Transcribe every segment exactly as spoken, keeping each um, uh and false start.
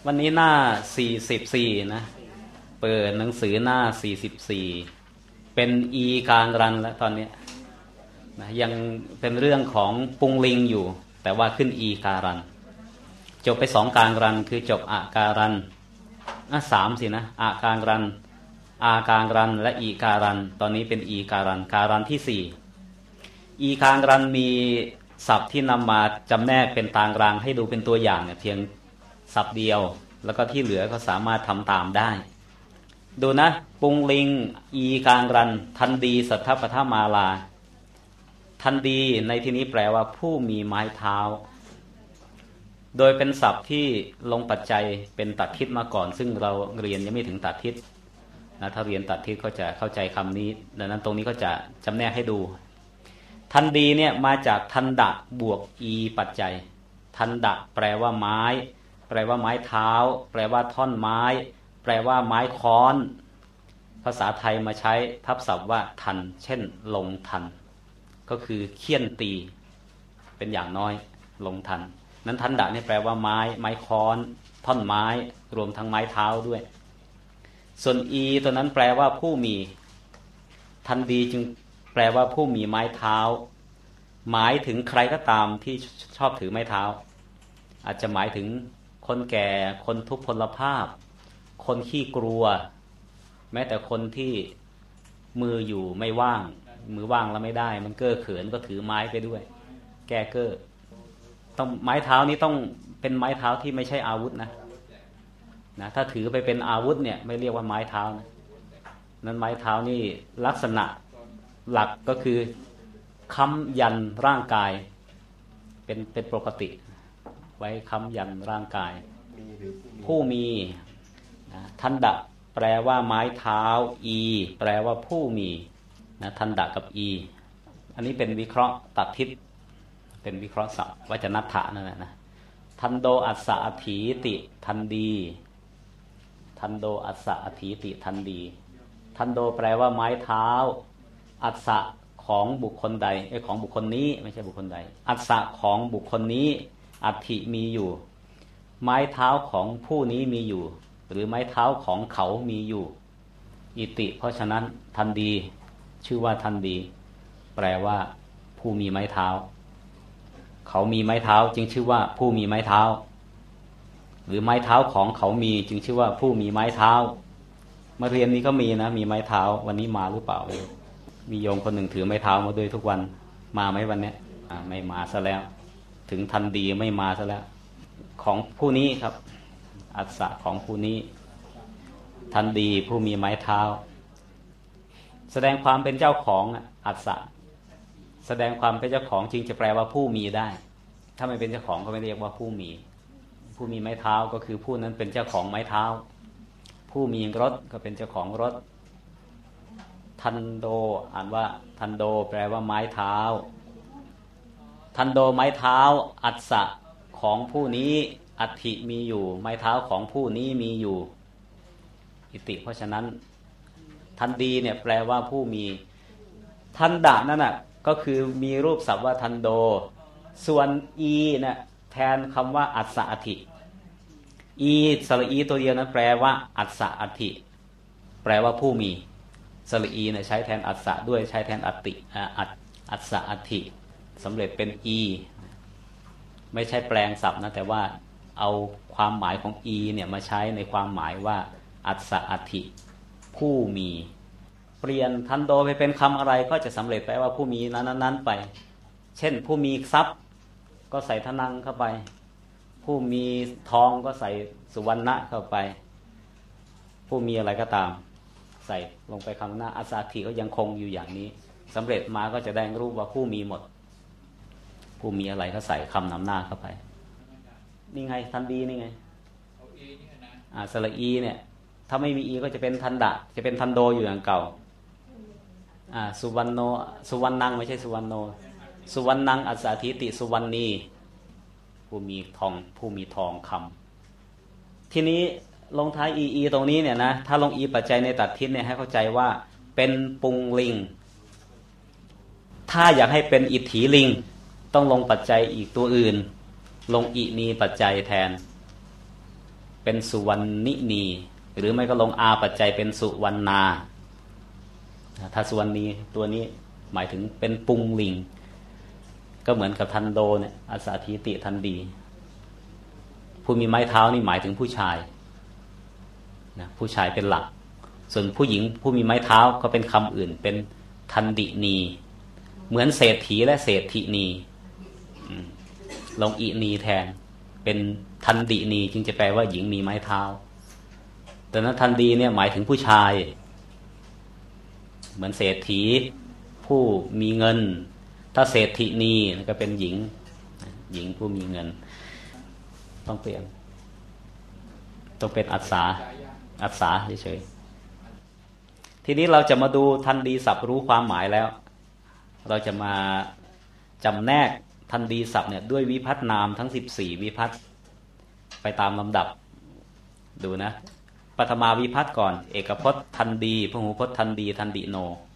วันนี้หน้าสี่สิบสี่นะเปิดหนังสือหน้าสี่สิบสี่เป็นอีกลางรันแล้วตอนนี้นะยังเป็นเรื่องของปุงลิงอยู่แต่ว่าขึ้นอีการันจบไปสองกลางรันคือจบอาการันอ่ะสามสินะอาการรันอาการรันและอีการันตอนนี้เป็นอีการันการันที่สี่อีการรันมีศัพท์ที่นำมาจำแนกเป็นตารางให้ดูเป็นตัวอย่างเนี่ยเพียงศัพท์เดียวแล้วก็ที่เหลือก็สามารถทำตามได้ดูนะปุงลิงอีการรันทันดีสัทธปทมาลาทันดีในที่นี้แปลว่าผู้มีไม้เท้าโดยเป็นศัพท์ที่ลงปัจจัยเป็นตัดทิศมาก่อนซึ่งเราเรียนยังไม่ถึงตัดทิศนะถ้าเรียนตัดทิศก็จะเข้าใจคำนี้ดังนั้นตรงนี้ก็จะจำแนกให้ดูทันดีเนี่ยมาจากทันดะบวกอีปัจจัยทันดะแปลว่าไม้แปลว่าไม้เท้าแปลว่าท่อนไม้แปลว่าไม้ค้อนภาษาไทยมาใช้ทับศัพท์ว่าทันเช่นลงทันก็คือเคี่ยนตีเป็นอย่างน้อยลงทันนั้นทันดะนี่แปลว่าไม้ไม้ค้อนท่อนไม้รวมทั้งไม้เท้าด้วยส่วนอีตัวนั้นแปลว่าผู้มีทันดีจึงแปลว่าผู้มีไม้เท้าหมายถึงใครก็ตามที่ชอบถือไม้เท้าอาจจะหมายถึงคนแก่คนทุพพลภาพคนขี้กลัวแม้แต่คนที่มืออยู่ไม่ว่างมือว่างแล้วไม่ได้มันเก้อเขินก็ถือไม้ไปด้วยแก้เก้อต้องไม้เท้านี้ต้องเป็นไม้เท้าที่ไม่ใช่อาวุธนะนะถ้าถือไปเป็นอาวุธเนี่ยไม่เรียกว่าไม้เท้านะนั้นไม้เท้านี่ลักษณะหลักก็คือค้ำยันร่างกายเป็นเป็นปกติไว้ค้ำยันร่างกายผู้มีนะทันดะแปลว่าไม้เท้าอีแปลว่าผู้มีนะทันดะกับอีอันนี้เป็นวิเคราะห์ตัดทิศเป็นวิเคราะห์ศัพท์วจนัตถะนั่นแหละนะทันโดอัสสะอถีติทันดีทันโดอัสสะอถีติทันดีทันโดแปลว่าไม้เท้าอัสสะของบุคคลใดไอ้ของบุคคลนี้ไม่ใช่บุคคลใดอัสสะของบุคคลนี้อัฐิมีอยู่ไม้เท้าของผู้นี้มีอยู่หรือไม้เท้าของเขามีอยู่อิติเพราะฉะนั้นทันดีชื่อว่าทันดีแปลว่าผู้มีไม้เท้าเขามีไม้เท้าจึงชื่อว่าผู้มีไม้เท้าหรือไม้เท้าของเขามีจึงชื่อว่าผู้มีไม้เท้ามาเรียนนี้ก็มีนะมีไม้เท้าวันนี้มาหรือเปล่ามีโยมคนหนึ่งถือไม้เท้ามาด้วยทุกวันมาไหมวันนี้ไม่มาซะแล้วถึงทันดีไม่มาซะแล้วของผู้นี้ครับอัสสะของผู้นี้ทันดีผู้มีไม้เท้าแสดงความเป็นเจ้าของอัสสะแสดงความเป็นเจ้าของจึงจะแปลว่าผู้มีได้ถ้าไม่เป็นเจ้าของก็ไม่เรียกว่าผู้มีผู้มีไม้เท้าก็คือผู้นั้นเป็นเจ้าของไม้เท้าผู้มีรถก็เป็นเจ้าของรถทันโดอ่านว่าทันโดแปลว่าไม้เท้าทันโดไม้เท้าอัสสะของผู้นี้อัฐิมีอยู่ไม้เท้าของผู้นี้มีอยู่อิติเพราะฉะนั้นทันดีเนี่ยแปลว่าผู้มีทันดะนั่นน่ะก็คือมีรูปศัพท์ว่าทันโดส่วนอีเนี่ยแทนคำว่าอัสสะอัฐิอีสระอีตัวเดียวนั้นแปลว่าอัสสะอัฐิแปลว่าผู้มีสระอีเนี่ยใช้แทนอัสสะด้วยใช้แทนอัตติอัตอัสสะอัฐิสำเร็จเป็นอีไม่ใช่แปลงศัพท์นะแต่ว่าเอาความหมายของอีเนี่ยมาใช้ในความหมายว่าอัสสะอัฐิผู้มีเปลี่ยนทันโดไปเป็นคำอะไรก็จะสำเร็จแปลว่าผู้มีนั้นๆไปเช่นผู้มีทรัพย์ก็ใส่ทนังเข้าไปผู้มีทองก็ใส่สุวรรณะเข้าไปผู้มีอะไรก็ตามใส่ลงไปคำหน้าอัสสะอัฐิก็ยังคงอยู่อย่างนี้สำเร็จมาก็จะได้รูปว่าผู้มีหมดผู้มีอะไรก็ใส่คำนำหน้าเข้าไปนี่ไงทันดีนี่ไงอ่าสระอีเนี่ยถ้าไม่มีอีก็จะเป็นทันดะจะเป็นทันโดอยู่อย่างเก่าอ่าสุวรรณโนสุวรรณังไม่ใช่สุวรรณโนสุวรรณังอัสสะอถีติสุวรรณีผู้มีทองผู้มีทองคำทีนี้ลงท้ายอีอีตรงนี้เนี่ยนะถ้าลงอีปัจจัยในตัดทิศเนี่ยให้เข้าใจว่าเป็นปุงลิงถ้าอยากให้เป็นอิทธิลิงต้องลงปัจจัยอีกตัวอื่นลงอินีปัจจัยแทนเป็นสุวรรณินีหรือไม่ก็ลงอาปัจจัยเป็นสุวรรณาถ้าสุวรรณีตัวนี้หมายถึงเป็นปุงลิงก็เหมือนกับทันโดเนี่ยอาสาธิติทันดีผู้มีไม้เท้านี่หมายถึงผู้ชายนะผู้ชายเป็นหลักส่วนผู้หญิงผู้มีไม้เท้าก็เป็นคำอื่นเป็นทันดินีเหมือนเศรษฐีและเศรษฐินีลงอีนีแทนเป็นทันดินีจึงจะแปลว่าหญิงมีไม้เท้าแต่นั้นทันดีเนี่ยหมายถึงผู้ชายเหมือนเศรษฐีผู้มีเงินถ้าเศรษฐินีก็เป็นหญิงหญิงผู้มีเงินต้องเปลี่ยนต้องเป็นอัศสาอัศสาเฉยๆทีนี้เราจะมาดูทันดีศัพท์รู้ความหมายแล้วเราจะมาจำแนกทันดีศัพท์เนี่ยด้วยวิภัตนามทั้งสิบสี่วิภัตไปตามลำดับดูนะปฐมาวิภัตก่อนเอกพจน์ทันดีพหูพจน์ทันดีทันดิโน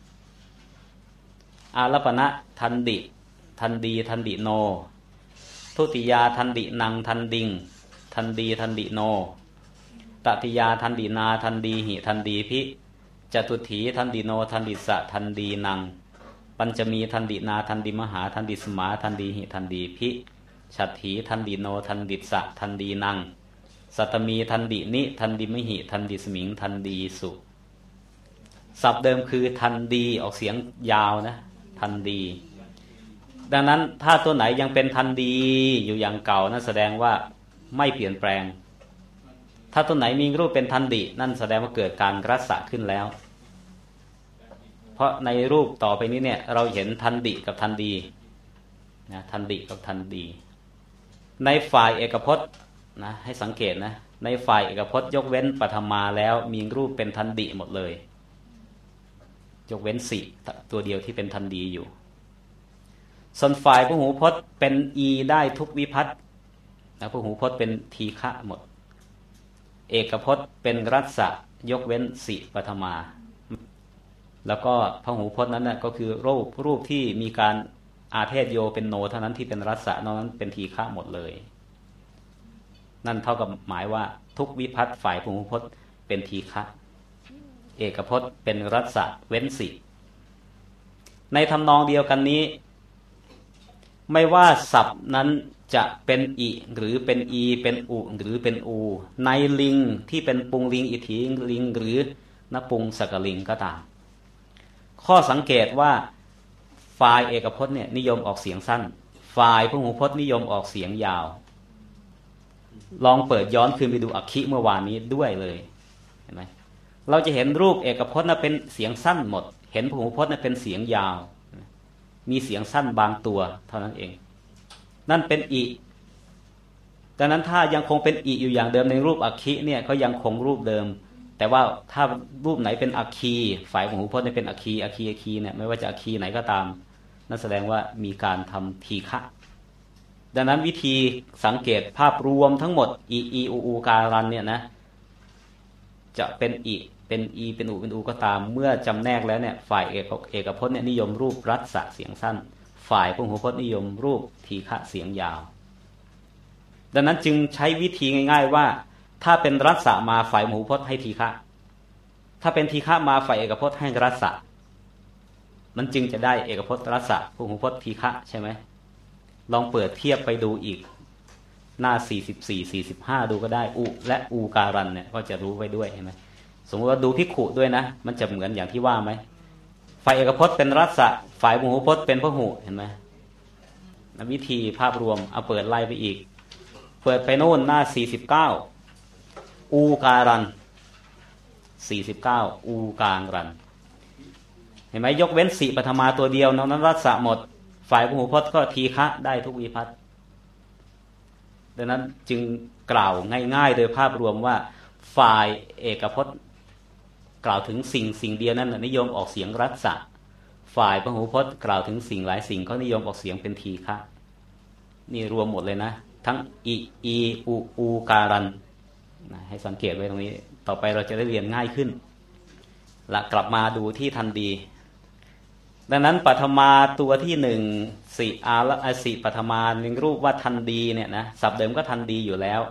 อารัปณะทันดิทันดีทันดิโนทุติยาทันดินังทันดิงทันดีทันดิโนตติยาทันดินาทันดีหิทันดีพิจตุถีทันดิโนทันดิสะทันดีนังปัญจมีทันดินาทันดิมหาทันดิสมาทันดีหิทันดีพิฉัตถีทันดิโนทันดิสะทันดีนังสัตมีทันดินิทันดิมหิทันดิสมิงทันดีสุศัพท์เดิมคือทันดีออกเสียงยาวนะทันดีดังนั้นถ้าตัวไหนยังเป็นทันดีอยู่อย่างเก่านั่นแสดงว่าไม่เปลี่ยนแปลงถ้าตัวไหนมีรูปเป็นทันดินั่นแสดงว่าเกิดการรัศะขึ้นแล้วเพราะในรูปต่อไปนี้เนี่ยเราเห็นทันดิกับทันดีนะทันดิกับทันดีในฝ่ายเอกพจน์นะให้สังเกตนะในฝ่ายเอกพจน์ยกเว้นปฐมาแล้วมีรูปเป็นทันดิหมดเลยยกเว้นสี่ตัวเดียวที่เป็นทันดีอยู่ส่วนฝ่ายพหูพจน์เป็นอีได้ทุกวิภัตนะพหูพจน์เป็นทีฆะหมดเอกพจน์เป็นรัศะยกเว้นสี่ปฐมาแล้วก็พหูพจน์นั้นนะก็คือรูปรูปที่มีการอาเทศโยเป็นโนเท่านั้นที่เป็นรัศะนอกนั้นเป็นทีฆะหมดเลยนั่นเท่ากับหมายว่าทุกวิภัตฝ่ายพหูพจน์เป็นทีฆะเอกพจน์เป็นรัศะเว้นสี่ในทำนองเดียวกันนี้ไม่ว่าศัพท์นั้นจะเป็นอิหรือเป็นอีเป็นอุหรือเป็นอูในลิงที่เป็นปุงลิงอิทธิลิงหรือนปุงสกลิงก็ตามข้อสังเกตว่าฝ่ายเอกพจน์เนี่ยนิยมออกเสียงสั้นฝ่ายพหูพจน์นิยมออกเสียงยาวลองเปิดย้อนคืนไปดูอักขิเมื่อวานนี้ด้วยเลยเห็นไหมเราจะเห็นรูปเอกพจน์นั้นเป็นเสียงสั้นหมดเห็นพหูพจน์นั้นเป็นเสียงยาวมีเสียงสั้นบางตัวเท่านั้นเองนั่นเป็นอิดังนั้นถ้ายังคงเป็นอิอยู่อย่างเดิมในรูปอักขิเนี่ยเขายังคงรูปเดิมแต่ว่าถ้ารูปไหนเป็นอัคคีฝ่ายพหูพจน์เนี่ยเป็นอัคคีอัคคีอัคคีเนี่ยไม่ว่าจะอัคคีไหนก็ตามนั่นแสดงว่ามีการทำทีฆะดังนั้นวิธีสังเกตภาพรวมทั้งหมดอีอีอูอูการันเนี่ยนะจะเป็นอิเป็นอีเป็นอูเป็นอูก็ตามเมื่อจำแนกแล้วเนี่ยฝ่ายเอกเอกพจน์เนี่ยนิยมรูปรัศะเสียงสั้นฝ่ายพหูพจน์นิยมรูปทีฆะเสียงยาวดังนั้นจึงใช้วิธีง่ายๆว่าถ้าเป็นรัศะมาฝ่ายพหูพจน์ให้ทีฆะถ้าเป็นทีฆะมาฝ่ายเอกพจน์ให้รัศะมันจึงจะได้เอกพจน์รัศะพหูพจน์ทีฆะใช่ไหมลองเปิดเทียบไปดูอีกหน้าสี่สิบสี่ สี่สิบห้าดูก็ได้อุและอูการันเนี่ยก็จะรู้ไว้ด้วยเห็นไหมสมมติว่าดูภิกขุด้วยนะมันจะเหมือนอย่างที่ว่าไหมฝ่ายเอกพจน์เป็นรัศะฝ่ายพหูพจน์เป็นพหูเห็นไหมวิธีภาพรวมเอาเปิดไล่ไปอีกเปิดไปโน่นหน้าสี่สิบเก้าอูการันสี่สิบเก้าอูการันเห็นไหมยกเว้นสี่ปฐมาตัวเดียวนอกนั้นรัศะหมดฝ่ายพหูพจน์ก็ทีฆะได้ทุกวิภัตดังนั้นจึงกล่าวง่ายๆโดยภาพรวมว่าฝ่ายเอกพจน์กล่าวถึงสิ่งสิ่งเดียวนั้นนิยมออกเสียงรัศะฝ่ายพหูพจน์กล่าวถึงสิ่งหลายสิ่งเขานิยมออกเสียงเป็นทีฆะนี่รวมหมดเลยนะทั้งอีอีอูอูการันนะให้สังเกตไว้ตรงนี้ต่อไปเราจะได้เรียนง่ายขึ้นละกลับมาดูที่ทันดีดังนั้นปฐมาตัวที่หนึ่งสี่อาละอสิปฐมาหนึ่งรูปว่าทันดีเนี่ยนะศัพท์เดิมก็ทันดีอยู่แล้ว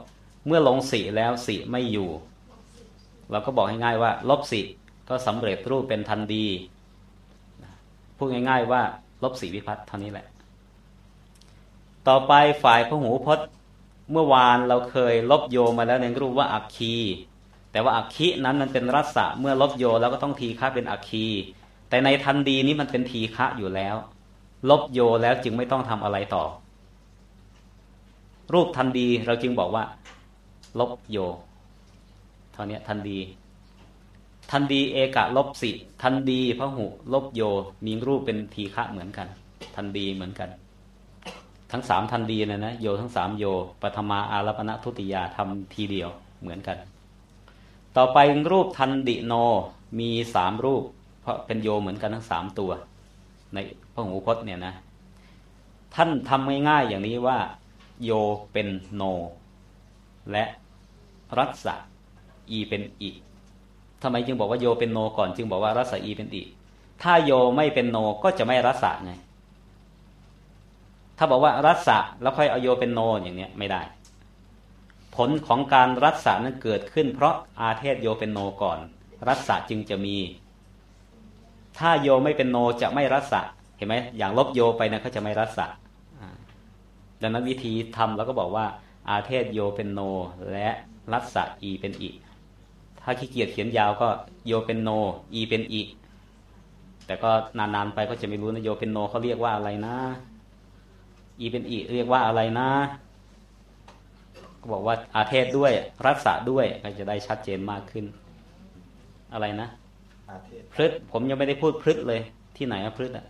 เมื่อลงสีแล้วสีไม่อยู่เราก็บอกง่ายๆว่าลบสีก็สำเร็จรูปเป็นทันดีพูดง่ายๆว่าลบสีวิภัตเท่านี้แหละต่อไปฝ่ายพหูพจน์เมื่อวานเราเคยลบโยมาแล้วในรูปว่าอัคคีแต่ว่าอัคคีนั้นมันเป็นรัศะเมื่อลบโยแล้วก็ต้องทีฆะเป็นอัคคีแต่ในทันดีนี้มันเป็นทีฆะอยู่แล้วลบโยแล้วจึงไม่ต้องทำอะไรต่อรูปทันดีเราจึงบอกว่าลบโยเท่านี้ทันดีทันดีเอกะลบสิทันดีพหุลบโยมีรูปเป็นทีฆะเหมือนกันทันดีเหมือนกันทั้งสามทันดีนะนะโยทั้งสามโยปฐมาอารัปณทุติยาทำทีเดียวเหมือนกันต่อไปรูปทันดิโนมีสามรูปเพราะเป็นโยเหมือนกันทั้งสามตัวในพหูพจน์เนี่ยนะท่านทำง่ายๆอย่างนี้ว่าโยเป็นโนและรัสสะอีเป็นอิทำไมจึงบอกว่าโยเป็นโนก่อนจึงบอกว่ารัสสะอีเป็นอิถ้าโยไม่เป็นโนก็จะไม่รัสสะไงถ้าบอกว่ารัสสะแล้วค่อยเอาโยเป็นโนอย่างเนี้ยไม่ได้ผลของการรัสสะนั้นเกิดขึ้นเพราะอาเทศโยเป็นโนก่อนรัสสะจึงจะมีถ้าโยไม่เป็นโนจะไม่รัสสะเห็นไหมอย่างลบโยไปนะเขาจะไม่รัสสะดังนั้นวิธีทำเราก็บอกว่าอาเทศโยเป็นโนและรัสสะอีเป็นอิถ้าขี้เกียจเขียนยาวก็โยเป็นโนอีเป็นอิแต่ก็นานๆไปก็จะไม่รู้นะโยเป็นโนเขาเรียกว่าอะไรนะอีเป็นอิเรียกว่าอะไรนะก็บอกว่าอาเทศด้วยรัสสะด้วยก็จะได้ชัดเจนมากขึ้นอะไรนะพฤษผมยังไม่ได้พูดพฤษเลยที่ไหนอะพฤษอะ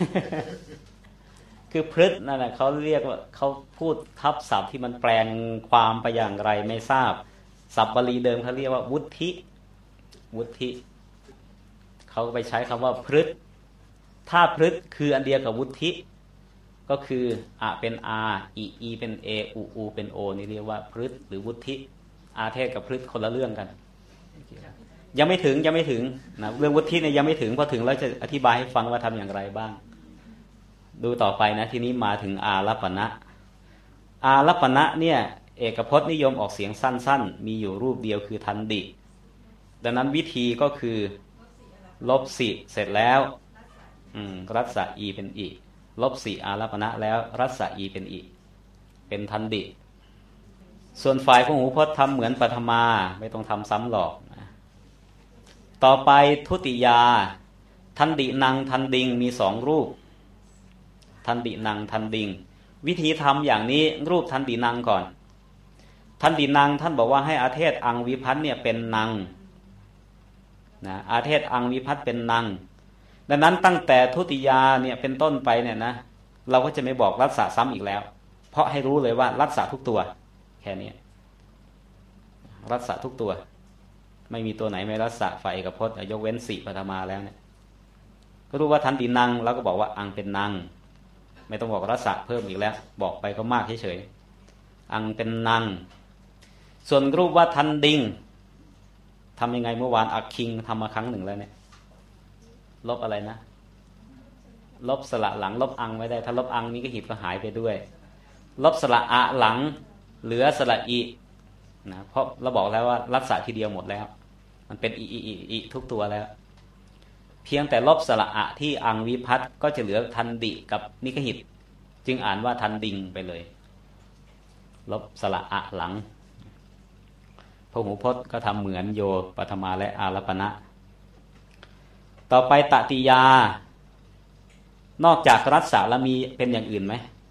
คือพฤษนั่นแหละเขาเรียกว่าเขาพูดทับศัพท์ที่มันแปลงความไปอย่างไรไม่ทราบศัพท์บาลีเดิมเขาเรียกว่าวุฒิวุฒิเขาไปใช้คำว่าพฤษถ้าพฤษคืออันเดียวกับวุฒิก็คืออะเป็นอาอีอีเป็นเออูอูเป็นโอนี่เรียกว่าพฤษหรือวุฒิอาเทศกับพฤษคนละเรื่องกันยังไม่ถึงยังไม่ถึงนะเรื่องวุฒิเนี่ยยังไม่ถึงพอถึงแล้วจะอธิบายให้ฟังว่าทำอย่างไรบ้างดูต่อไปนะทีนี้มาถึงอารัปณะอารัปณะเนี่ยเอกพจน์นิยมออกเสียงสั้นๆมีอยู่รูปเดียวคือทันดิดังนั้นวิธีก็คือลบสิเสร็จแล้วรัสสะอีเป็นอิลบสิอารัปณะแล้วรัสสะอีเป็นอิเป็นทันดิส่วนฝ่ายพหูพจน์ทำเหมือนปฐมาไม่ต้องทำซ้ำหรอกต่อไปทุติยาทันดินังทันดิงมีสองรูปทันดินังทันดิงวิธีทำอย่างนี้รูปทันดินังก่อนทันดินังท่านบอกว่าให้อาเทศอังวิภัตเนี่ยเป็นนังนะอาเทศอังวิภัตเป็นนังดังนั้นตั้งแต่ทุติยาเนี่ยเป็นต้นไปเนี่ยนะเราก็จะไม่บอกรัสสะซ้ำอีกแล้วเพราะให้รู้เลยว่ารัสสะทุกตัวแค่นี้รัสสะทุกตัวไม่มีตัวไหนไม่รัสสะฝ่ายเอกพจน์ยกเว้นสี่ปฐมาแล้วเนี่ยก็รู้ว่าทันดินังแล้วก็บอกว่าอังเป็นนังไม่ต้องบอกรัสสะเพิ่มอีกแล้วบอกไปก็มากเฉยๆอังเป็นนังส่วนรูปว่าทันดิงทำยังไงเมื่อวานอักคิงทำมาครั้งหนึ่งแล้วเนี่ยลบอะไรนะลบสระหลังลบอังไม่ได้ถ้าลบอังนี้ก็หิบก็หายไปด้วยลบสระอะหลังเหลือสระอีนะเพราะเราบอกแล้วว่ารัสสะทีเดียวหมดแล้วมันเป็นอีอีอีอีทุกตัวแล้วเพียงแต่ลบสระอะที่อังวิภัตก็จะเหลือทันดิกับนิคหิตจึงอ่านว่าทันดิงไปเลยลบสระอะหลังพหูพจน์ก็ทำเหมือนโยปฐมาและอารัปณะต่อไปตติยานอกจากรัสสะแล้วมีเป็นอย่างอื่นไหม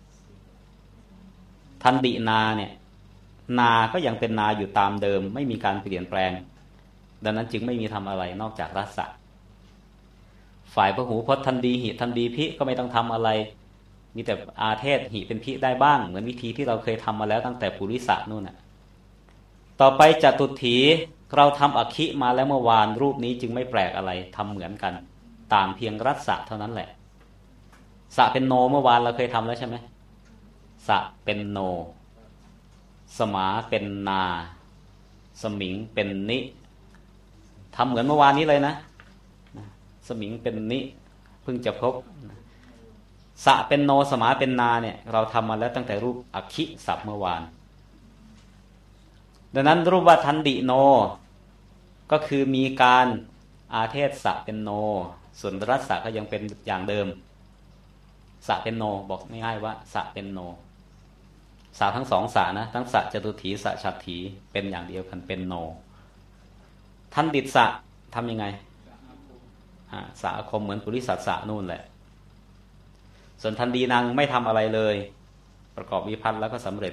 ทันดินาเนี่ยนาก็ยังเป็นนาอยู่ตามเดิมไม่มีการเปลี่ยนแปลงดังนั้นจึงไม่มีทำอะไรนอกจากรัสสะฝ่ายพหูพจน์ทันดีหิทันดีพิก็ไม่ต้องทำอะไรมีแต่อาเทศหิเป็นพิได้บ้างเหมือนวิธีที่เราเคยทำมาแล้วตั้งแต่ปุริสะนู่นน่ะต่อไปจตุถีเราทำอคิมาแล้วเมื่อวานรูปนี้จึงไม่แปลกอะไรทำเหมือนกันต่างเพียงรัสสะเท่านั้นแหละสะเป็นโนเมื่อวานเราเคยทำแล้วใช่ไหมสะเป็นโนสมาเป็นนาสมิงเป็นนิทำเหมือนเมื่อวานนี้เลยนะสมิงเป็นนิเพิ่งจะพบสะเป็นโนสมาเป็นนาเนี่ยเราทำมาแล้วตั้งแต่รูปอคิศัพท์เมื่อวานดังนั้นรูปว่าทันดิโนก็คือมีการอาเทศสะเป็นโนส่วนรัสสะก็ยังเป็นอย่างเดิมสะเป็นโนบอกง่ายๆว่าสะเป็นโนสะทั้งสองสะนะทั้งสะจตุถีสะฉัตรถีเป็นอย่างเดียวกันเป็นโนทันดิสะทำยังไงสะคมเหมือนปุริสัสสะนู่นแหละส่วนทันดีนังไม่ทำอะไรเลยประกอบวิภัตติแล้วก็สำเร็จ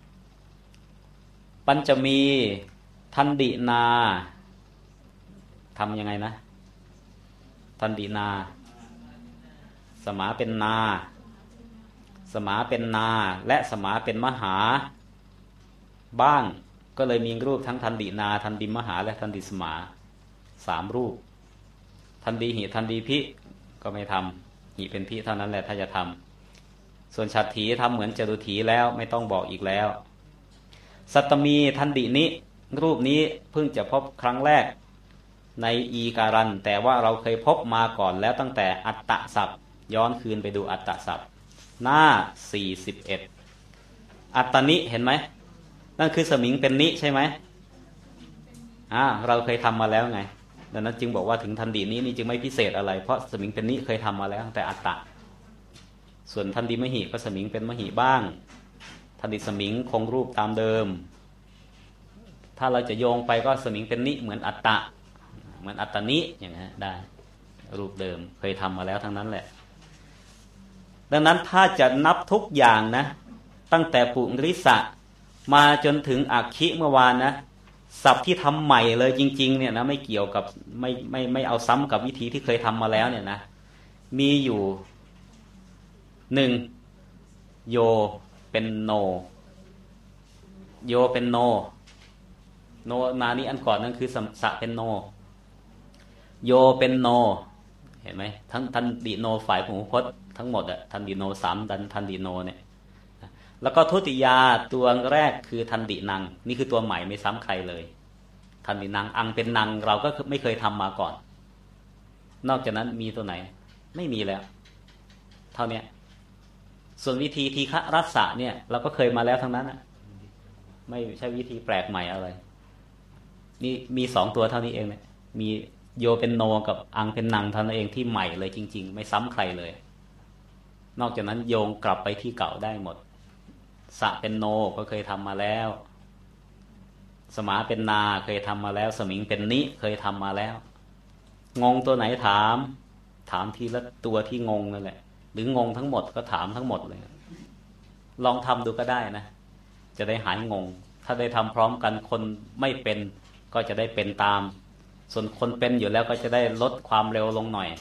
ปัญจมีทันดินาทำยังไงนะทันดินาสมาเป็นนาสมาเป็นนาและสมาเป็นมหาบ้างก็เลยมีรูปทั้งทันดินาทันดิมหาและทันดิสมาสามรูปทันดีหิทันดีพิก็ไม่ทำหิเป็นพิเท่านั้นแหละถ้าจะทำส่วนฉัตรถีทำเหมือนจตุถีแล้วไม่ต้องบอกอีกแล้วสัตตมีทันดินิรูปนี้เพิ่งจะพบครั้งแรกในอีการันแต่ว่าเราเคยพบมาก่อนแล้วตั้งแต่อัตตศัพท์ย้อนคืนไปดูอัตตศัพท์หน้าสี่สิบเอ็ดอัตตนิเห็นไหมนั่นคือสมิงเป็นนิใช่ไหมอ่าเราเคยทำมาแล้วไงดังนั้นจึงบอกว่าถึงทันดีนี้นี่จึงไม่พิเศษอะไรเพราะสมิงเป็นนิเคยทำมาแล้วตั้งแต่อัตตะส่วนทันดีมหิก็สมิงเป็นมหิบ้างทันดีสมิงคงรูปตามเดิมถ้าเราจะโยงไปก็สมิงเป็นนิเหมือนอัตตะเหมือนอัตตนิอย่างนี้ได้รูปเดิมเคยทำมาแล้วทั้งนั้นแหละดังนั้นถ้าจะนับทุกอย่างนะตั้งแต่ปุริสะมาจนถึงอักขิเมื่อวานนะศัพท์ที่ทำใหม่เลยจริงๆเนี่ยนะไม่เกี่ยวกับไม่ไม่ไม่เอาซ้ำกับวิธีที่เคยทำมาแล้วเนี่ยนะมีอยู่หนึ่งโยเป็นโนโยเป็นโนโนมานี้อันก่อนนั่นคือสะเป็นโนโยเป็นโนเห็นไหมทั้งทันดิโนฝ่ายพหูพจน์ทั้งหมดอะทันดิโนสามดันทันดิโนเนี่ยแล้วก็ทุติยาตัวแรกคือทันดินังนี่คือตัวใหม่ไม่ซ้ำใครเลยทันดินังอังเป็นนังเราก็ไม่เคยทำมาก่อนนอกจากนั้นมีตัวไหนไม่มีแล้วเท่านี้ส่วนวิธีทีฆะรัสสะเนี่ยเราก็เคยมาแล้วทั้งนั้นนะไม่ใช่วิธีแปลกใหม่อะไรนี่มีสองตัวเท่านี้เองเนี่ยมีโยเป็นโนกับอังเป็นนังเท่านั้นเองที่ใหม่เลยจริงๆไม่ซ้ำใครเลยนอกจากนั้นโยงกลับไปที่เก่าได้หมดสะเป็นโนก็เคยทำมาแล้วสมาเป็นนาเคยทำมาแล้วสมิงเป็นนิเคยทำมาแล้วงงตัวไหนถามถามทีละตัวที่งงนั่นแหละหรืองงทั้งหมดก็ถามทั้งหมดเลยลองทำดูก็ได้นะจะได้หายงงถ้าได้ทำพร้อมกันคนไม่เป็นก็จะได้เป็นตามส่วนคนเป็นอยู่แล้วก็จะได้ลดความเร็วลงหน่อย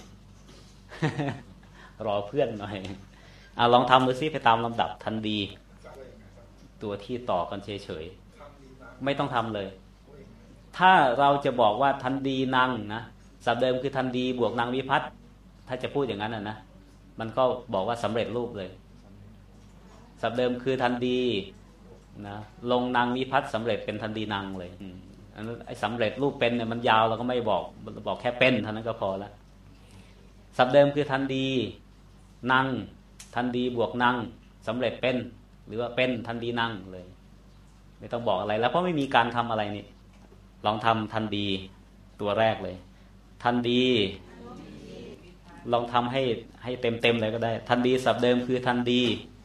รอเพื่อนหน่อยอ่ะลองทำดูซิไปตามลำดับทันดีตัวที่ต่อกันเฉยๆไม่ต้องทำเลยถ้าเราจะบอกว่าทันดีนังนะศัพท์เดิมคือทันดีบวกนางวิภัตติถ้าจะพูดอย่างนั้นนะนะมันก็บอกว่าสำเร็จรูปเลยศัพท์เดิมคือทันดีนะลงนางวิภัตติสำเร็จเป็นทันดีนังเลยอันนั้นไอ้สำเร็จรูปเป็นเนี่ยมันยาวเราก็ไม่บอกบอกแค่เป็นเท่านั้นก็พอละศัพท์เดิมคือทันดีนังทันดีบวกนังสำเร็จเป็นหรือว่าเป็นทันดีนังเลยไม่ต้องบอกอะไรแล้วเพราะไม่มีการทำอะไรนี่ลองทำทันดีตัวแรกเลยทันดีลองทำให้ให้เต็มเต็มเลยก็ได้ทันดีศัพท์เดิมคือทันดี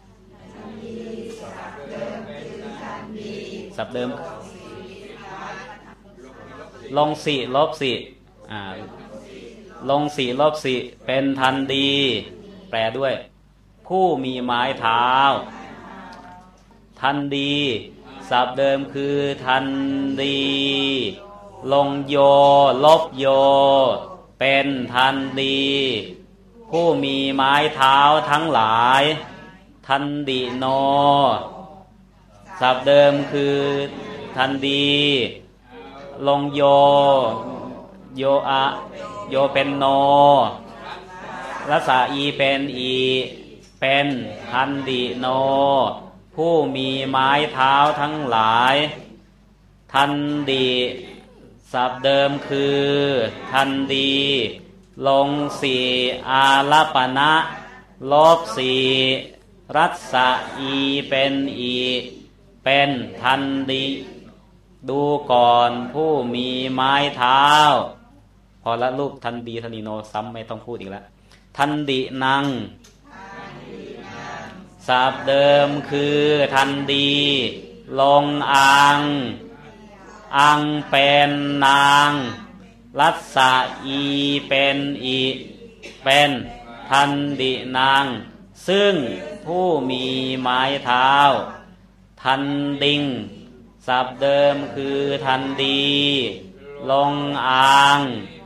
ศัพท์เดิมลงสี่ลบสี่อ่าลงสี่ลบสี่เป็นทันดีแปลด้วยผู้มีไม้เท้าทันดีศัพท์เดิมคือทันดีลงโยลบโยเป็นทันดีผู้มีไม้เท้าทั้งหลายทันดิโนศัพท์เดิมคือทันดีลงโยโยอะโยเป็นโนรัสสะอีเป็นอีเป็นทันดิโนผู้มีไม้เท้าทั้งหลายทันดีศัพท์เดิมคือทันดีลงสี่อาลัปปณะลบสี่รัสสะอีเป็นอีเป็นทันดีดูก่อนผู้มีไม้เท้าพอละรูปทันดีทันดีโนซ้ำไม่ต้องพูดอีกแล้วทันดินังศัพท์เดิมคือทันดีลงอังอังเป็นนางรัสสะอีเป็นอีเป็นทันดินางซึ่งผู้มีไม้เท้าทันดิงศัพท์เดิมคือทันดีลงอัง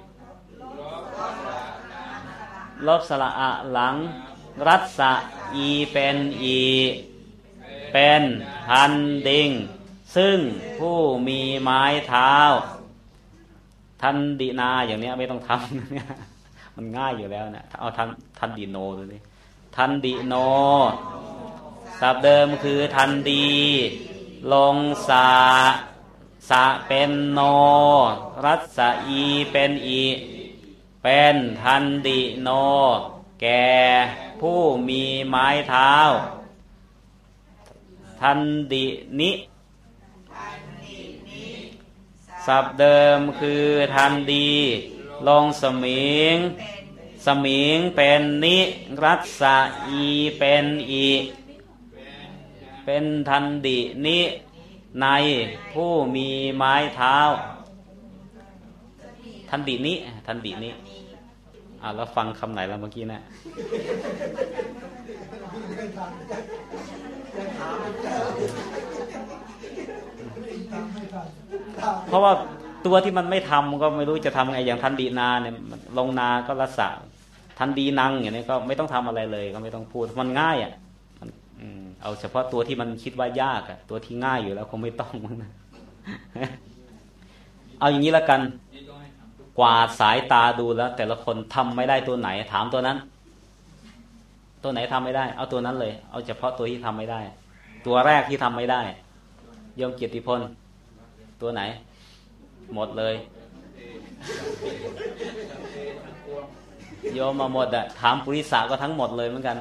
ลบสระอะหลังรัสสะอีเป็นอีเป็นทันดิงซึ่งผู้มีไม้เท้าทันดินาอย่างนี้ไม่ต้องทำเนี่ยมันง่ายอยู่แล้วนะเอาทันทันดิโนดูดิทันดิโนศัพท์เดิมคือทันดีลงสะสะเป็นโนรัสสะอีเป็นอีเป็นทันดิโนแก่ผู้มีไม้เท้าทันดินิศัพท์เดิมคือทันดีลงสมิงสมิงเป็นนิรัสสะอีเป็นอีเป็นทันดินิในผู้มีไม้เท้าทันดินิทันดินิอ่าแล้วฟังคำไหนแล้วเมื่อกี้นะเพราะว่าตัวที่มันไม่ทำก็ไม่รู้จะทำไงอย่างทันดีนาเนี่ยลงนาก็รัสสะทันดีนังอย่างนี้ก็ไม่ต้องทำอะไรเลยก็ไม่ต้องพูดมันง่ายอ่ะมันเอาเฉพาะตัวที่มันคิดว่ายากอ่ะตัวที่ง่ายอยู่แล้วคงไม่ต้องมั้งนะเอาอย่างนี้ละกันกวาดสายตาดูแล้วแต่ละคนทำไม่ได้ตัวไหนถามตัวนั้นตัวไหนทำไม่ได้เอาตัวนั้นเลยเอาเฉพาะตัวที่ทำไม่ได้ตัวแรกที่ทำไม่ได้โยมเกียรติพลตัวไหนหมดเลยโยมมาหมดอะถามปุริสาก็ทั้งหมดเลยเหมือนกัน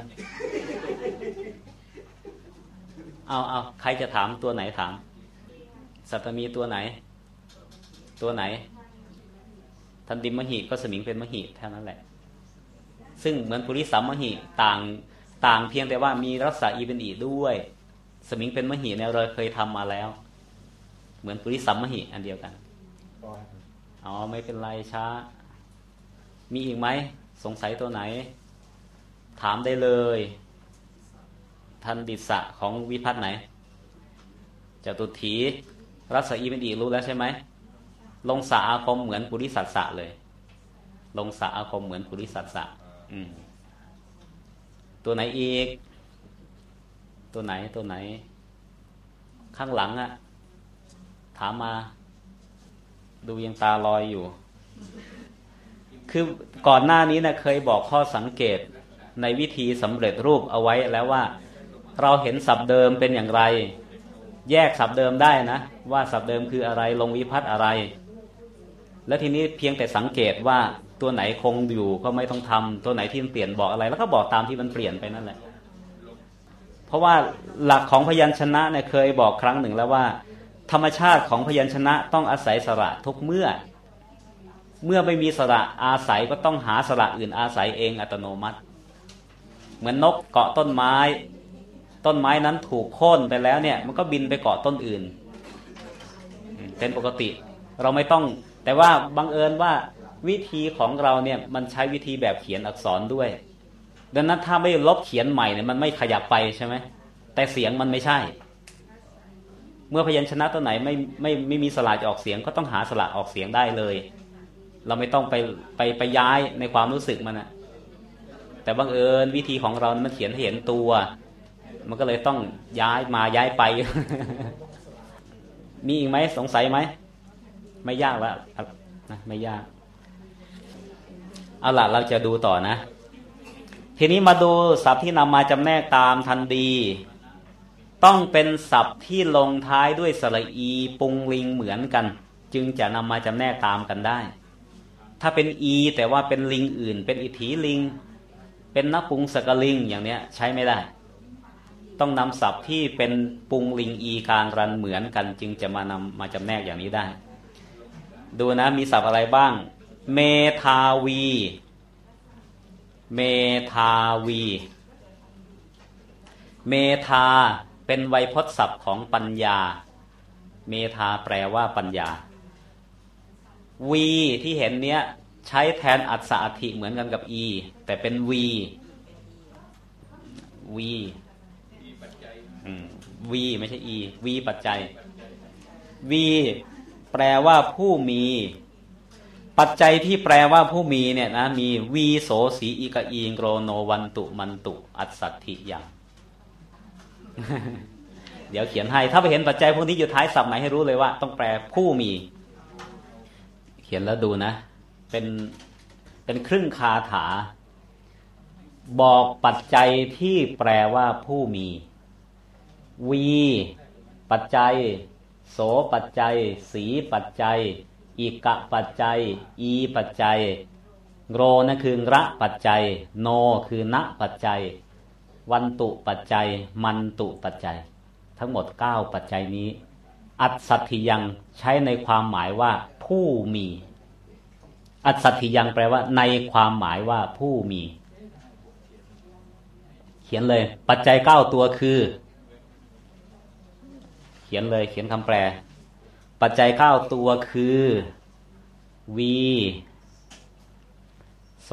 เอาเอาใครจะถามตัวไหนถามสัตตมีตัวไหนตัวไหนทันดิมหิก็สมิงเป็นมหิเท่านั้นแหละซึ่งเหมือนปุริสามหิต่างต่างเพียงแต่ว่ามีรักษาอีเป็นอีด้วยสมิงเป็นมหิเนี่ยเราเคยทำมาแล้วเหมือนปุริสัมมหิอันเดียวกันอ๋อไม่เป็นไรช้ามีอีกไหมสงสัยตัวไหนถามได้เลยทันดิสะของวิพัฒน์ไหนจตุถีรัศอีเป็นอีรู้แล้วใช่ไหมลงสะอาคมเหมือนปุริสัสสะเลยลงสะอาคมเหมือนปุริสัสสะอืมตัวไหนอีกตัวไหนตัวไหนข้างหลังอะถามมาดูยังตาลอยอยู่คือก่อนหน้านี้นะเคยบอกข้อสังเกตในวิธีสำเร็จรูปเอาไว้แล้วว่าเราเห็นศัพท์เดิมเป็นอย่างไรแยกศัพท์เดิมได้นะว่าศัพท์เดิมคืออะไรลงวิภัตต์อะไรแล้วทีนี้เพียงแต่สังเกตว่าตัวไหนคงอยู่ก็ไม่ต้องทำตัวไหนที่มันเปลี่ยนบอกอะไรแล้วก็บอกตามที่มันเปลี่ยนไปนั่นแหละเพราะว่าหลักของพยัญชนะเนี่ยเคยบอกครั้งหนึ่งแล้วว่าธรรมชาติของพยัญชนะต้องอาศัยสระทุกเมื่อเมื่อไม่มีสระอาศัยก็ต้องหาสระอื่นอาศัยเองอัตโนมัติเหมือนนกเกาะต้นไม้ต้นไม้นั้นถูกโค่นไปแล้วเนี่ยมันก็บินไปเกาะต้นอื่นเป็นปกติเราไม่ต้องแต่ว่าบังเอิญว่าวิธีของเราเนี่ยมันใช้วิธีแบบเขียนอักษรด้วยดังนั้นถ้าไม่ลบเขียนใหม่เนี่ยมันไม่ขยับไปใช่ไหมแต่เสียงมันไม่ใช่เมื่อพยัญชนะตัวไหนไม่ไม่ไม่มีสระออกเสียงก็ต้องหาสระออกเสียงได้เลยเราไม่ต้องไปไปไปย้ายในความรู้สึกมันนะแต่บังเอิญวิธีของเรามันเขียนให้เห็นตัวมันก็เลยต้องย้ายมาย้ายไป มีอีกไหมสงสัยไหมไม่ยากแล้วนะไม่ยากเอาล่ะเราจะดูต่อนะทีนี้มาดูศัพท์ที่นำมาจำแนกตามทันดีต้องเป็นศัพท์ที่ลงท้ายด้วยสระอีปุงลิงเหมือนกันจึงจะนำมาจำแนกตามกันได้ถ้าเป็นอีแต่ว่าเป็นลิงอื่นเป็นอิทธิลิงเป็นนปุงสกลิงอย่างเนี้ยใช้ไม่ได้ต้องนำศัพท์ที่เป็นปุงลิงอีการรันเหมือนกันจึงจะมานำมาจำแนกอย่างนี้ได้ดูนะมีศัพท์อะไรบ้างเมทาวีเมทาวีเมธาเป็นไวยพจน์ศัพท์ของปัญญาเมธาแปลว่าปัญญาวีที่เห็นเนี้ยใช้แทนอัศอธิเหมือนกันกับอีแต่เป็นวีวีวีไม่ใช่อีวีปัจจัยวีแปลว่าผู้มีปัจจัยที่แปลว่าผู้มีเนี่ยนะมีวีโสสีอีกะอีงโกรโนวันตุมันตุอัศสัทธิยัง เดี๋ยวเขียนให้ถ้าไปเห็นปัจจัยพวกนี้อยู่ท้ายศัพท์ไหนให้รู้เลยว่าต้องแปลผู้มีเขียนแล้วดูนะเป็นเป็นครึ่งคาถาบอกปัจจัยที่แปลว่าผู้มีวีปัจจัยโสปัจจัยสีปัจจัยอีกะปัจจัยอีปัจจัยโรนั่นคือระปัจจัยโนคือณปัจจัยวันตุปัจจัยมันตุปัจจัยทั้งหมดเก้าปัจจัยนี้อัศสัทธิยังใช้ในความหมายว่าผู้มีอัศสัทธิยังแปลว่าในความหมายว่าผู้มีเขียนเลยปัจจัยเก้าตัวคือเขียนเลยเขียนคำแปลปัจจัยเก้าตัวคือวีโส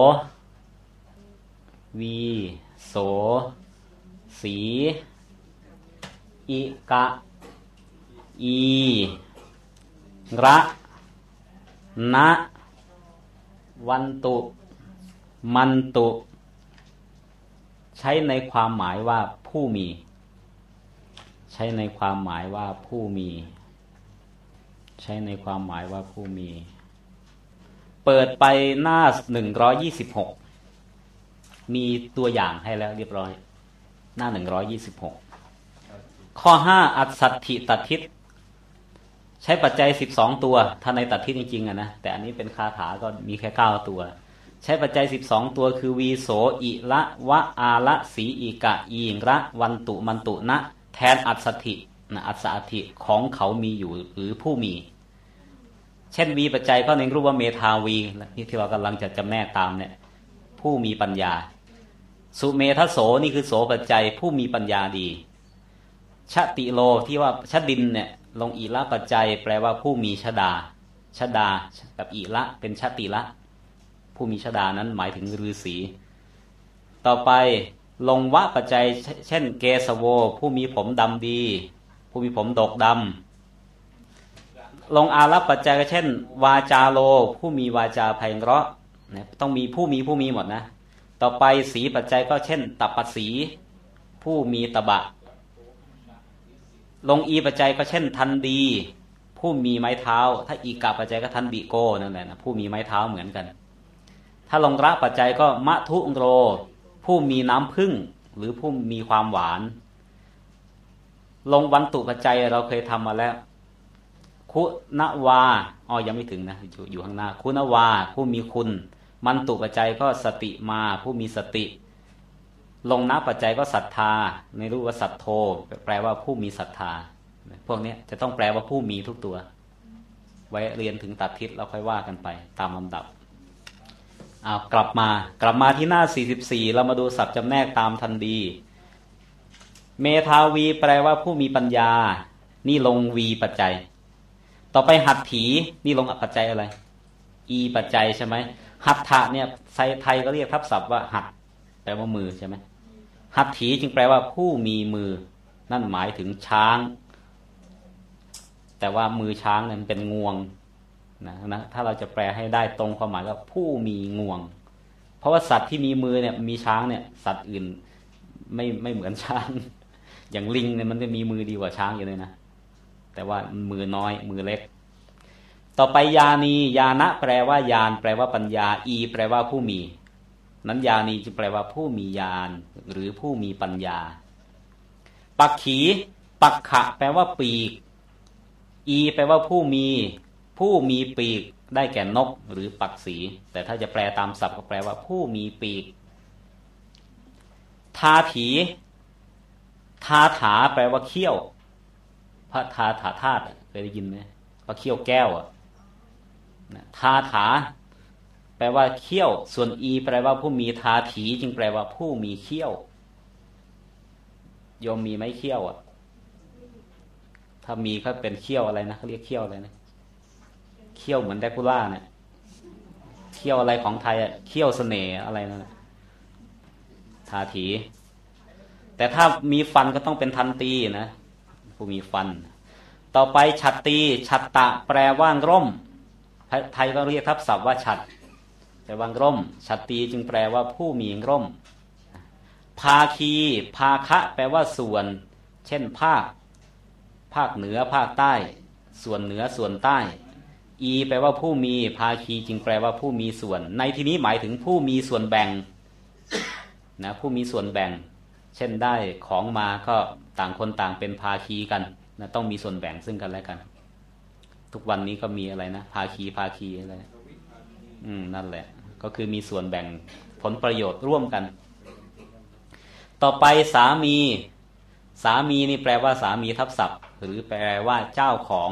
วีโสสีอิกะอีระนะวันตุมันตุใช้ในความหมายว่าผู้มีใช้ในความหมายว่าผู้มีใช้ในความหมายว่าผู้มีเปิดไปหน้าหนึ่งร้อยยี่สิบหกมีตัวอย่างให้แล้วเรียบร้อยหน้าหนึ่งร้อยยี่สิบหกข้อห้าอัศสัทธิตัทธิใช้ปัจจัยสิบสองตัวถ้าในตัทธิจริงๆอ่ะนะแต่อันนี้เป็นคาถาก็มีแค่เก้าตัวใช้ปัจจัยสิบสองตัวคือวีโสอิละวะอาละสีอีกะอีงระวันตุมันตุนะแทนอัศสัทธินะอัศสัทธิของเขามีอยู่หรือผู้มีเช่นวีปัจจัยก็ในรูปว่าเมธาวีที่เรากำลังจะจำแนกตามเนี่ยผู้มีปัญญาสุเมธโสนี่คือโสปัจจัยผู้มีปัญญาดีชติโลที่ว่าชดินเนี่ยลงอีละปัจจัยแปลว่าผู้มีชดาชดากับอีละเป็นชติละผู้มีชดานั้นหมายถึงฤาษีต่อไปลงวะปัจจัยเช่นเกสโวผู้มีผมดำดีผู้มีผมดกดำลงอาละปัจจัยก็เช่นวาจาโลผู้มีวาจาไพเราะต้องมีผู้มีผู้มีหมดนะต่อไปสีปัจจัยก็เช่นตัปปสีผู้มีตบะลงอีปัจจัยก็เช่นทันดีผู้มีไม้เท้าถ้าอีกะปัจจัยก็ทันบิโกนั่นแหละนะผู้มีไม้เท้าเหมือนกันถ้าลงระปัจจัยก็มะทุโรผู้มีน้ำผึ้งหรือผู้มีความหวานลงวันตุปัจจัยเราเคยทำมาแล้วคุณวาอ๋อยังไม่ถึงนะอยู่อยู่ข้างหน้าคุณวาผู้มีคุณมันตุปัจจัยก็สติมาผู้มีสติลงนะปัจจัยก็ศรัทธาในรูปว่าสัทโธแปลว่าผู้มีศรัทธาพวกนี้จะต้องแปลว่าผู้มีทุกตัวไว้เรียนถึงตัดทิศเราค่อยว่ากันไปตามลำดับเอากลับมากลับมาที่หน้าสี่สิบสี่เรามาดูศัพท์จำแนกตามทันดีเมธาวีแปลว่าผู้มีปัญญานี่ลงวีปัจจัยต่อไปหัตถีนี่ลงปัจจัยอะไรอีปัจจัยใช่ไหมหัตถะเนี่ยไทยก็เรียกทับศัพท์ว่าหัตแปลว่ามือใช่ไหมหัตถีจึงแปลว่าผู้มีมือนั่นหมายถึงช้างแต่ว่ามือช้างเนี่ยมันเป็นงวงนะนะถ้าเราจะแปลให้ได้ตรงความหมายก็ผู้มีงวงเพราะว่าสัตว์ที่มีมือเนี่ยมีช้างเนี่ยสัตว์อื่นไม่ไม่เหมือนช้างอย่างลิงเนี่ยมันจะมีมือดีกว่าช้างอยู่เลยนะแต่ว่ามือน้อยมือเล็กต่อไปยานียานะแปลว่ายานแปลว่าปัญญาอีแปลว่าผู้มีนั้นยานีจึงแปลว่าผู้มีญาณหรือผู้มีปัญญาปักขีปักขะแปลว่าปีกอีแปลว่าผู้มีผู้มีปีกได้แก่นกหรือปักษีแต่ถ้าจะแปลตามศัพท์ก็แปลว่าผู้มีปีกทาถีทาถาแปลว่าเขี้ยวพระทาถาธาตุเคยได้ยินไหมว่าเขี้ยวแก้วอ่ะทาถาแปลว่าเขี้ยวส่วนอีแปลว่าผู้มีทาถีจึงแปลว่าผู้มีเขี้ยวโยมมีไหมเขี้ยวอ่ะถ้ามีเขาเป็นเขี้ยวอะไรนะเขาเรียกเขี้ยวอะไรนะเขี้ยวเหมือนแดกูล่าเนี่ยเขี้ยวอะไรของไทยอ่ะเขี้ยวเสน่ห์อะไรนั่นทาถีแต่ถ้ามีฟันก็ต้องเป็นทันตีนะผู้มีฟันต่อไปฉัตตีฉัตตะแปลว่าร่มไทยก็เรียกทับศัพท์ว่าฉัตรแปลว่าร่มฉัตตีจึงแปลว่าผู้มีร่มภาคีภาคะแปลว่าส่วนเช่นภาคภาคเหนือภาคใต้ส่วนเหนือส่วนใต้อีแปลว่าผู้มีภาคีจึงแปลว่าผู้มีส่วนในที่นี้หมายถึงผู้มีส่วนแบ่งนะผู้มีส่วนแบ่งเช่นได้ของมาก็ต่างคนต่างเป็นภาคีกันนะต้องมีส่วนแบ่งซึ่งกันและกันทุกวันนี้ก็มีอะไรนะภาคีภาคีอะไรอืมนั่นแหละก็คือมีส่วนแบ่งผลประโยชน์ร่วมกันต่อไปสามีสามีนี่แปลว่าสามีทับศัพท์หรือแปลว่าเจ้าของ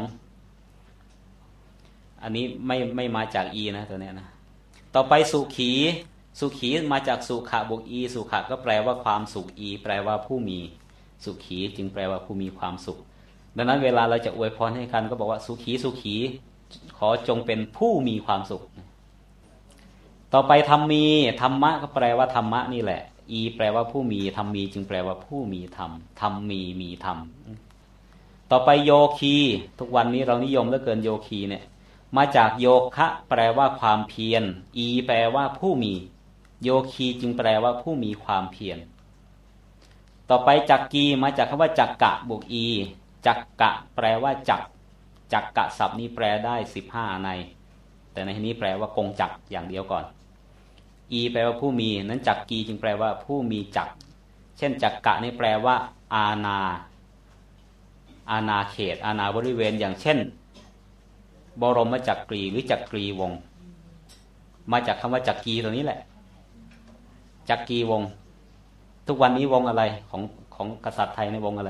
อันนี้ไม่ไม่มาจากอีนะตัวเนี้ยนะต่อไปสุขีสุขีมาจากสุขะบวกอีสุขะก็แปลว่าความสุขอีแปลว่าผู้มีสุขีจึงแปลว่าผู้มีความสุขดังนั้นเวลาเราจะอวยพรให้กันก็บอกว่าสุขีสุขีขอจงเป็นผู้มีความสุขต่อไปธรรมีธรรมะก็แปลว่าธรรมะนี่แหละอีแปลว่าผู้มีธรรมีจึงแปลว่าผู้มีธรรมธรรมมีมีธรรมต่อไปโยคีทุกวันนี้เรานิยมเหลือเกินโยคีเนี่ยมาจากโยคะแปลว่าความเพียรอีแปลว่าผู้มีโยคีจึงแปลว่าผู้มีความเพียรต่อไปจักกีมาจากคำว่าจักกะบวกอีจักกะแปลว่าจักจักกะศัพท์นี้แปลได้สิบห้าในแต่ในที่นี้แปลว่ากงจักอย่างเดียวก่อนอีแปลว่าผู้มีนั้นจักกีจึงแปลว่าผู้มีจักเช่นจักกะนี่แปลว่าอาณาอาณาเขตอาณาบริเวณอย่างเช่นบรมจักรีหรือจักรีวงศ์มาจากคำว่าจักรีตัวนี้แหละจักรีวงศ์ทุกวันนี้วงอะไรของของกษัตริย์ไทยในวงอะไร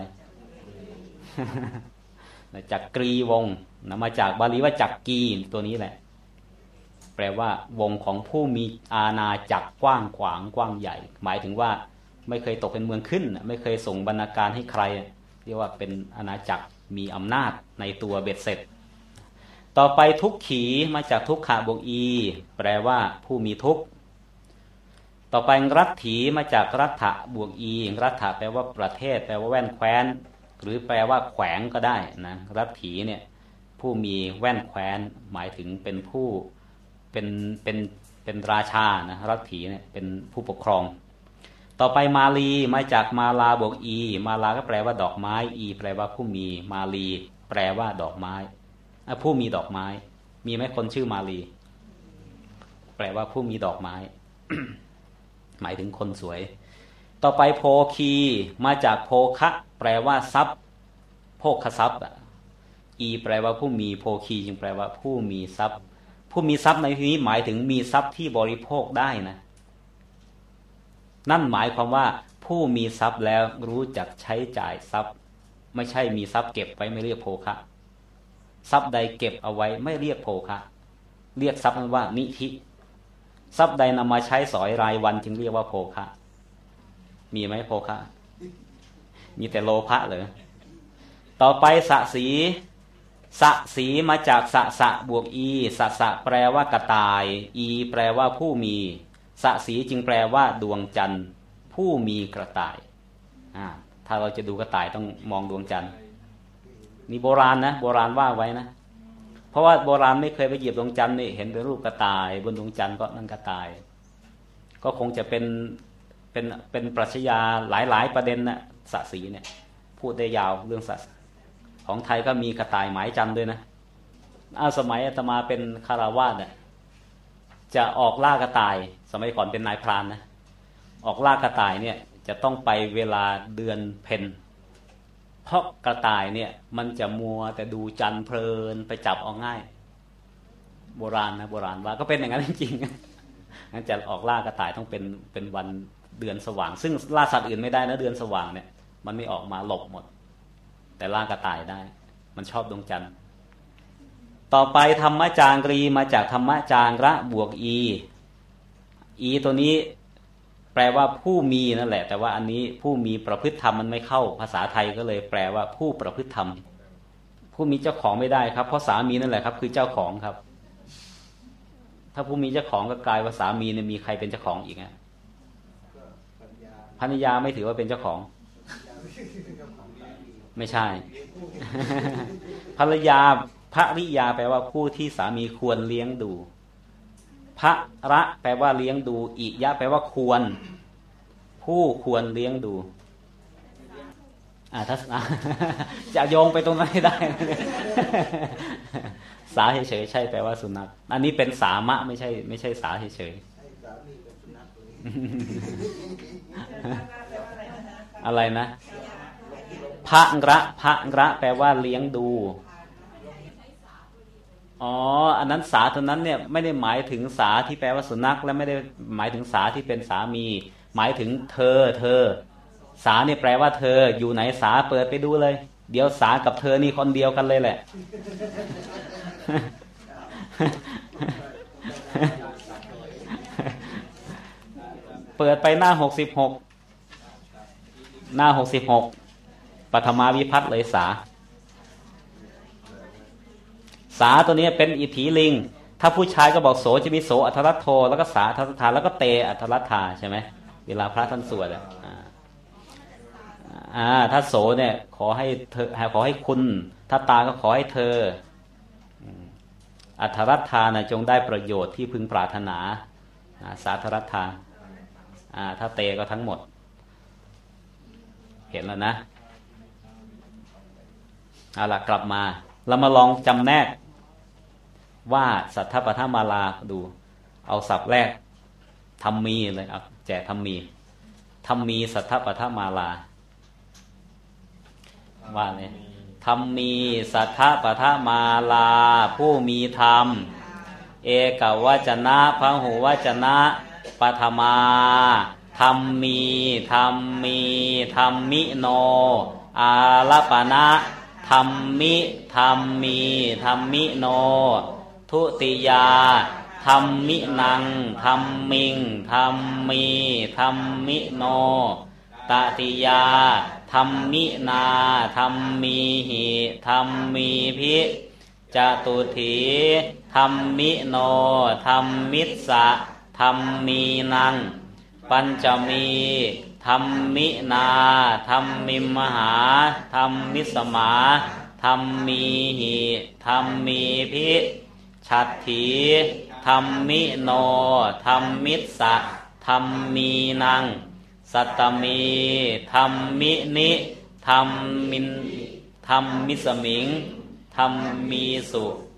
จักรีวงศ์นะมาจากบาลีว่าจักรีตัวนี้แหละแปลว่าวงของผู้มีอาณาจักรกว้างขวางกว้างใหญ่หมายถึงว่าไม่เคยตกเป็นเมืองขึ้นไม่เคยส่งบรรณาการให้ใครเรียกว่าเป็นอาณาจักรมีอำนาจในตัวเบ็ดเสร็จต่อไปทุกขีมาจากทุกขะบวกอีแปลว่าผู้มีทุกข์ต่อไปรัตถีมาจากรัฐะบวกอีรัฐะแปลว่าประเทศแปลว่าแว่นแคว้นหรือแปลว่าแขวงก็ได้นะรัตถีเนี่ยผู้มีแว่นแคว้นหมายถึงเป็นผู้เป็นเป็นเป็นราชานะรัตถีเนี่ยเป็นผู้ปกครองต่อไปมาลีมาจากมาลาบวกอีมาลาก็แปลว่าดอกไม้อีแปลว่าผู้มีมาลีแปลว่าดอกไม้ผู้มีดอกไม้มีไหมคนชื่อมาลีแปลว่าผู้มีดอกไม้ หมายถึงคนสวยต่อไปโภคีมาจากโภคะแปลว่าทรัพย์โภคทรัพย์อีแปลว่าผู้มีโภคีจึงแปลว่าผู้มีทรัพย์ผู้มีทรัพย์ในที่นี้หมายถึงมีทรัพย์ที่บริโภคได้นะนั่นหมายความว่าผู้มีทรัพย์แล้วรู้จักใช้จ่ายทรัพย์ไม่ใช่มีทรัพย์เก็บไว้ไม่เรียกโภคะทรัพย์ใดเก็บเอาไว้ไม่เรียกโภคะเรียกทรัพย์นั้นว่านิธิทรัพย์ใดนำมาใช้สอยรายวันจึงเรียกว่าโภคะมีไหมโภคะมีแต่โลภะเหรอต่อไปสะสีสะสีมาจากสะสะบวกอีสะสะแปลว่ากระต่ายอีแปลว่าผู้มีสะสีจึงแปลว่าดวงจันทร์ผู้มีกระต่ายอ่าถ้าเราจะดูกระต่ายต้องมองดวงจันทร์นี่โบราณนะโบราณว่าไว้นะเพราะว่าโบราณไม่เคยไปเหยียบดวงจันทร์นี่เห็นเป็นรูปกระต่ายบนดวงจันทร์ก็นั่นกระต่ายก็คงจะเป็นเป็นเป็นปรัชญาหลายๆประเด็นนะสะสีเนี่ยพูดได้ยาวเรื่องสัตว์ของไทยก็มีกระต่ายหมายจันทร์ด้วยนะอาสมัยอาตมาเป็นคารวาสเนี่ยจะออกล่ากระต่ายสมัยก่อนเป็นนายพรานนะออกล่ากระต่ายเนี่ยจะต้องไปเวลาเดือนเพ็ญเพราะกระต่ายเนี่ยมันจะมัวแต่ดูจันทร์เพลินไปจับเอาง่ายโบราณนะโบราณว่าก็เป็นอย่างนั้นจริงๆงั้นจะออกล่ากระต่ายต้องเป็นเป็นวันเดือนสว่างซึ่งล่าสัตว์อื่นไม่ได้นะเดือนสว่างเนี่ยมันไม่ออกมาหลบหมดแต่ล่ากระต่ายได้มันชอบดวงจันทร์ต่อไปธรรมจางรีมาจากธรรมจางระบวกอีอีตัวนี้แปลว่าผู้มีนั่นแหละแต่ว่าอันนี้ผู้มีประพฤติธรรมมันไม่เข้าภาษาไทยก็เลยแปลว่าผู้ประพฤติธรรมผู้มีเจ้าของไม่ได้ครับเพราะสามีนั่นแหละครับคือเจ้าของครับถ้าผู้มีเจ้าของก็กลายว่าสามีเนี่ยมีใครเป็นเจ้าของอีกนะภรรยาไม่ถือว่าเป็นเจ้าของไม่ใช่ ภรรยาภริยาแปลว่าผู้ที่สามีควรเลี้ยงดูภระแปลว่าเลี้ยงดูอิยะแปลว่าควรผู้ควรเลี้ยงดูอ่าถ้าจะโยงไปตรงนั้นไม่ได้ สาเฉยๆใช่แปลว่าสุนัขอันนี้เป็นสามะไม่ใช่ไม่ใช่สาเฉยๆอะไรนะภระภระแปลว่าเลี้ยงดูอ๋ออันนั้นสาตัวนั้นเนี่ยไม่ได้หมายถึงสาที่แปลว่าสุนัขและไม่ได้หมายถึงสาที่เป็นสามีหมายถึงเธอเธอสาเนี่ยแปลว่าเธออยู่ไหนสาเปิดไปดูเลยเดี๋ยวสากับเธอนี่คนเดียวกันเลยแหละ เปิดไปหน้าหกสิบหกหน้าหกสิบหกปฐมาวิภัตเลยสาสาตัวนี้เป็นอิทธิลิงถ้าผู้ชายก็บอกโสจะมีโสอัทรัตโทแล้วก็สาอัทรัตถาแล้วก็เตอัทรัตถาใช่ไหมเวลาพระท่านสวดอ่ะอ่าถ้าโสเนี่ยขอให้เธอขอให้คุณถ้าตาก็ขอให้เธออัทรัตถานะจงได้ประโยชน์ที่พึงปรารถนาสาอัทรัตถาอ่าถ้าเตก็ทั้งหมดเห็นแล้วนะเอาล่ะกลับมาเรามาลองจำแนกว่าสัทธปทมาลาดูเอาศัพท์แรกธรรมมีเลยเอาแจกธรรมมีธรรมมีสัทธปทมาลาว่าเลยธรรมมีสัทธปทมาลาผู้มีธรรมเอกวจนะพหูวจนะปฐมาธรรมมีธรรมมีธรรมิโนอาลปนะธรรมิธรรมมีธรรมิโนทุติยาธรรมินังธรรมิงธรรมีธรรมิโนตติยาธรรมินาธรรมีหิธรรมีพิจตุถีธรรมิโนธรรมิสสะธรรมีนังปัญจมีธรรมินาธรรมิมหาธรรมิสมาธรรมีหิธรรมีพิฉัตถีธรรมิโนธรรมิสสะธรรมีนังสัตตมีธรรมินิธรรมินธรรมิสมิงธรรมีสุ